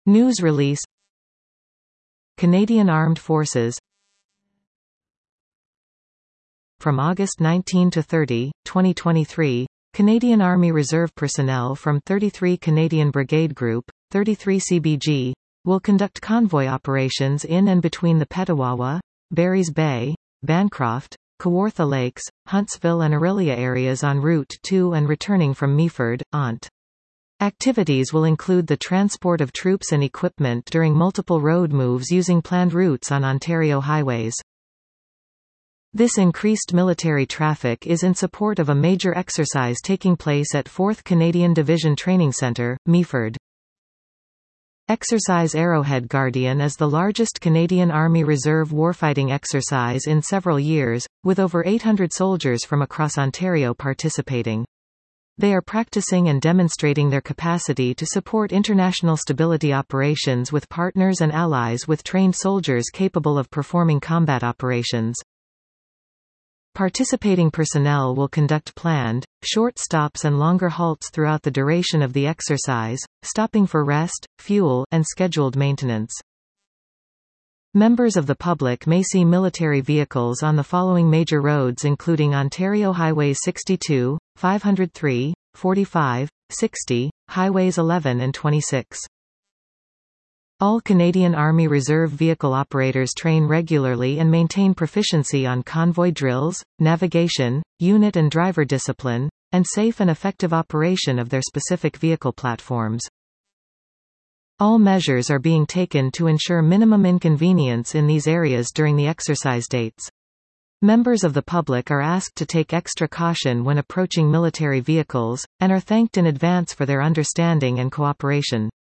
News release. Canadian Armed Forces. From August 19 to 30, 2023, Canadian Army Reserve personnel from 33 Canadian Brigade Group, 33 CBG, will conduct convoy operations in and between the Petawawa, Barry's Bay, Bancroft, Kawartha Lakes, Huntsville and Orillia areas en route to and returning from Meaford, Ont. Activities will include the transport of troops and equipment during multiple road moves using planned routes on Ontario highways. This increased military traffic is in support of a major exercise taking place at 4th Canadian Division Training Centre, Meaford. Exercise Arrowhead Guardian is the largest Canadian Army Reserve warfighting exercise in several years, with over 800 soldiers from across Ontario participating. They are practicing and demonstrating their capacity to support international stability operations with partners and allies with trained soldiers capable of performing combat operations. Participating personnel will conduct planned, short stops and longer halts throughout the duration of the exercise, stopping for rest, fuel, and scheduled maintenance. Members of the public may see military vehicles on the following major roads including Ontario Highways 62, 503, 45, 60, Highways 11 and 26. All Canadian Army Reserve vehicle operators train regularly and maintain proficiency on convoy drills, navigation, unit and driver discipline, and safe and effective operation of their specific vehicle platforms. All measures are being taken to ensure minimum inconvenience in these areas during the exercise dates. Members of the public are asked to take extra caution when approaching military vehicles, and are thanked in advance for their understanding and cooperation.